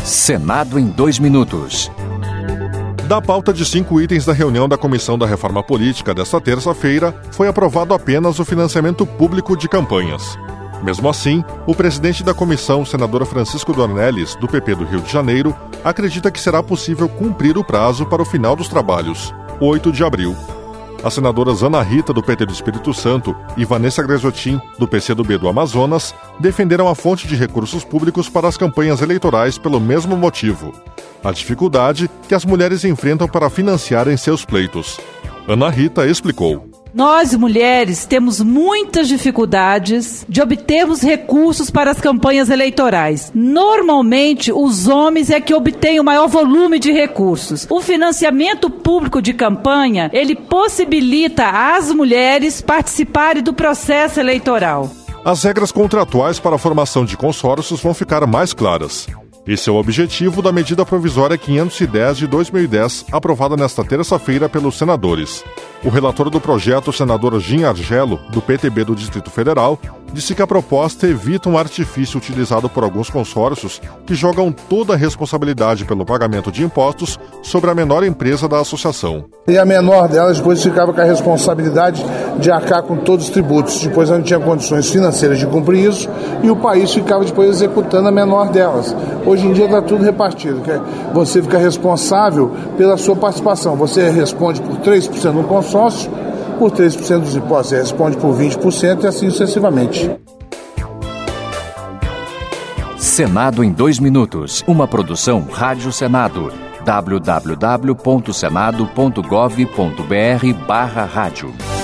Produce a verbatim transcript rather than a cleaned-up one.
Senado em dois minutos. Da pauta de cinco itens da reunião da Comissão da Reforma Política desta terça-feira, foi aprovado apenas o financiamento público de campanhas. Mesmo assim, o presidente da comissão, senador Francisco Dornelles, do P P do Rio de Janeiro, acredita que será possível cumprir o prazo para o final dos trabalhos, oito de abril. As senadoras Ana Rita, do P T do Espírito Santo, e Vanessa Gresottin, do P C do B do Amazonas, defenderam a fonte de recursos públicos para as campanhas eleitorais pelo mesmo motivo: a dificuldade que as mulheres enfrentam para financiarem seus pleitos. Ana Rita explicou. Nós, mulheres, temos muitas dificuldades de obtermos recursos para as campanhas eleitorais. Normalmente, os homens é que obtêm o maior volume de recursos. O financiamento público de campanha, ele possibilita às mulheres participarem do processo eleitoral. As regras contratuais para a formação de consórcios vão ficar mais claras. Esse é o objetivo da medida provisória quinhentos e dez de dois mil e dez, aprovada nesta terça-feira pelos senadores. O relator do projeto, o senador Gin Argelo, do P T B do Distrito Federal, disse que a proposta evita um artifício utilizado por alguns consórcios que jogam toda a responsabilidade pelo pagamento de impostos sobre a menor empresa da associação. E a menor delas depois ficava com a responsabilidade de arcar com todos os tributos. Depois não tinha condições financeiras de cumprir isso e o país ficava depois executando a menor delas. Hoje em dia está tudo repartido. Você fica responsável pela sua participação. Você responde por três por cento no consórcio, por três por cento dos impostos. Você responde por vinte por cento e assim sucessivamente. Senado em dois minutos. Uma produção Rádio Senado. w w w ponto senado ponto gov ponto b r barra rádio.